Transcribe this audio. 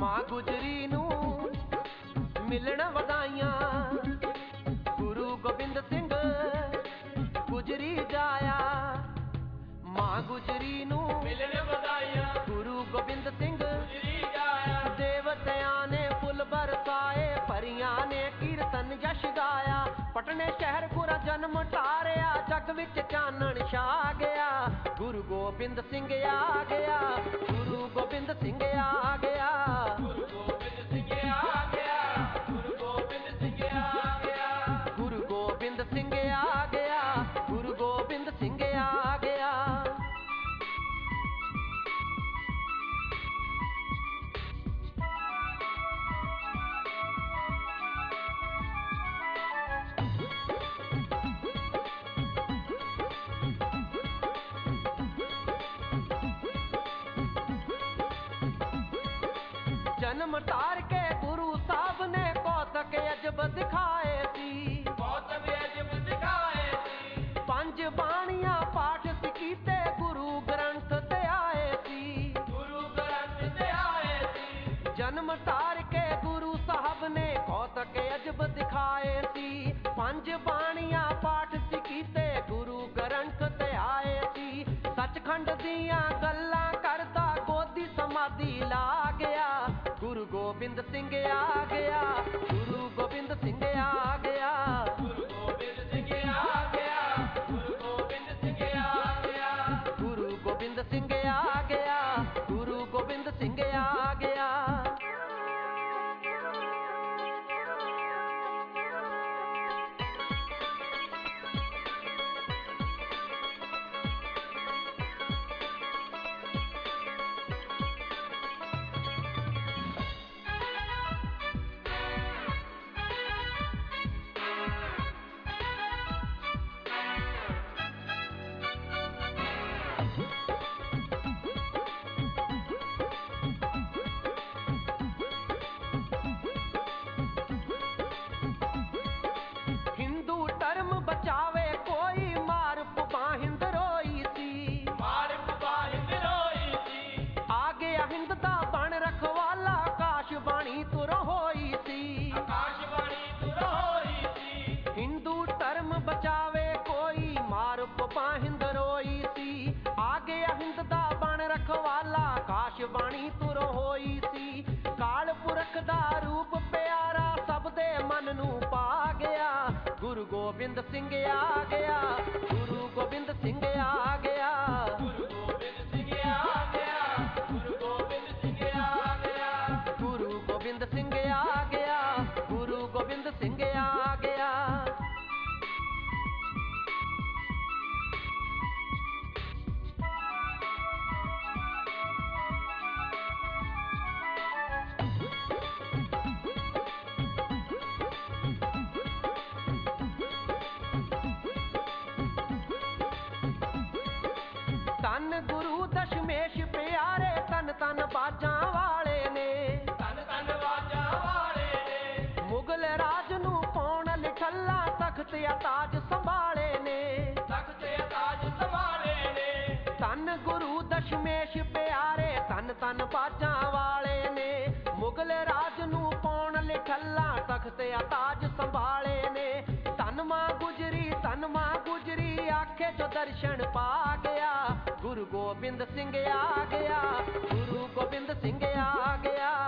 मां गुजरी नू मिलन वधाइयां। गुरु गोबिंद सिंह गुजरी जाया। मां गुजरी नू मिलन वधाइयां। गुरु गोबिंद सिंह गुजरी जाया। देवतियां ने फुल बरसाए, परियां ने कीर्तन यश गाया। पटने शहर पूरा जन्म टारिया, जग विच चानण छा गया। गुरु गोबिंद सिंह आ गया, गुरु गोबिंद सिंह आ गया। गुरु गोबिंद सिंह आ गया। गुरु गोबिंद सिंह आ गया। गुरु गोबिंद सिंह आ गया। गुरु गोबिंद सिंह आ गया। जन्म तार के गुरु साहब ने कौतक अजब दिखाए सी। कौतक अजब दिखाए सी। पंज बाणियां पाठ सिकीते, गुरु ग्रंथ ते आए सी। गुरु ग्रंथ ते आए सी। जन्म तार के गुरु साहब ने कौतक अजब दिखाए सी। पंज बाणियां पाठ सिकीते, गुरु ग्रंथ ते आए सी। सचखंड दियां गल्लां करदा गोदी समाधि ला गया। गुरु गोबिंद सिंह आ गया। गुरु गोबिंद सिंह आ गया। गुरु गोबिंद सिंह आ गया। गुरु गोबिंद सिंह आ गया। गुरु गोबिंद सिंह आ गया। गुरु गोबिंद सिंह आ गया। हिंदू धर्म बचावे कोई, मार पुबाहिंद रोई सी। मार पुबाहिंद रोई सी। आ गया हिंद दा बन रखवाला, आकाशवाणी तुर होई सी। आकाशवाणी तुर होई सी। हिंदू धर्म बचावे कोई, मार पुबाहिंद रोई सी। आ गया हिंद दा बन रखवाला, आकाशवाणी तुर होई सी। काल पुरख दा रूप प्यारा, सब दे मन नू पा गया। गुरु गोबिंद सिंह आ गया। गुरु गोबिंद सिंह आ गया। गुरु गोबिंद सिंह आ गया। गुरु गोबिंद सिंह आ गया। गुरु गोबिंद सिंह आ गया। गुरु गोबिंद सिंह आ गया। तन गुरु दशमेश प्यारे, तन तन बाजां वाले ने। तन तन बाजा वाले ने। मुगल राज नू पाउण लिठला, तख्त या ताज संभाले ने। तख्त ताज संभाले ने। तन गुरु दशमेश प्यारे, तन तन बाजां वाले ने। मुगल राज नू पाउण लिठला, तख्त या ताज संभाले ने। तन मां गुजरी, तन मां गुजरी, आखे जो दर्शन पा गया। गुरु गोबिंद सिंह आ गया। गुरु गोबिंद सिंह आ गया।